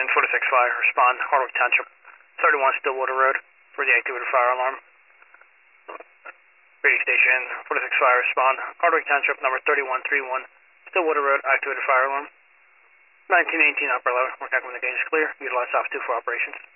station, 46 Fire, respond, Hardwick Township, 31 Stillwater Road, for the activated fire alarm. Radio station, 46 Fire, respond, Hardwick Township, number 3131, Stillwater Road, activated fire alarm. 1918 upper level, we're checking when the gauge is clear, utilize soft 2 for operations.